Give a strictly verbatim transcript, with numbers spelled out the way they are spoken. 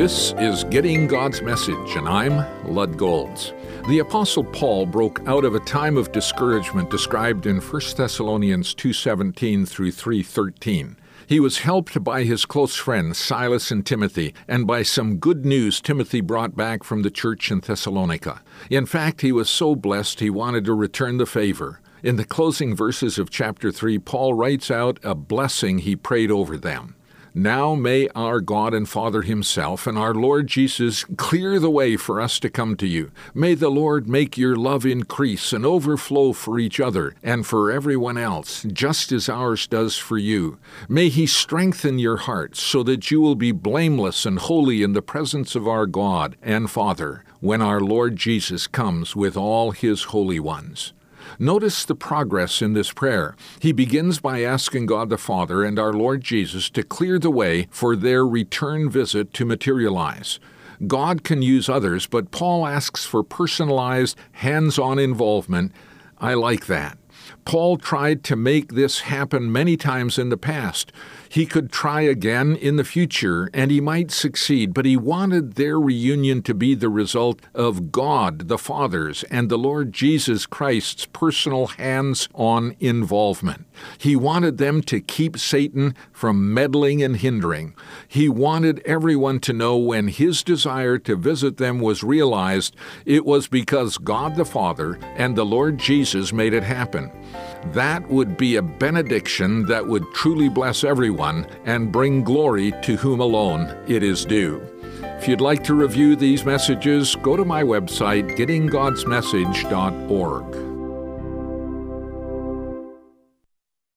This is Getting God's Message, and I'm Lud Golds. The Apostle Paul broke out of a time of discouragement described in First Thessalonians two seventeen through three thirteen. He was helped by his close friends Silas and Timothy, and by some good news Timothy brought back from the church in Thessalonica. In fact, he was so blessed he wanted to return the favor. In the closing verses of chapter three, Paul writes out a blessing he prayed over them. Now may our God and Father himself and our Lord Jesus clear the way for us to come to you. May the Lord make your love increase and overflow for each other and for everyone else, just as ours does for you. May he strengthen your hearts so that you will be blameless and holy in the presence of our God and Father when our Lord Jesus comes with all his holy ones. Notice the progress in this prayer. He begins by asking God the Father and our Lord Jesus to clear the way for their return visit to materialize. God can use others, but Paul asks for personalized, hands-on involvement. I like that. Paul tried to make this happen many times in the past. He could try again in the future, and he might succeed, but he wanted their reunion to be the result of God, the Father's, and the Lord Jesus Christ's personal hands-on involvement. He wanted them to keep Satan from meddling and hindering. He wanted everyone to know when his desire to visit them was realized, it was because God the Father and the Lord Jesus made it happen. That would be a benediction that would truly bless everyone and bring glory to whom alone it is due. If you'd like to review these messages, go to my website, getting gods message dot org.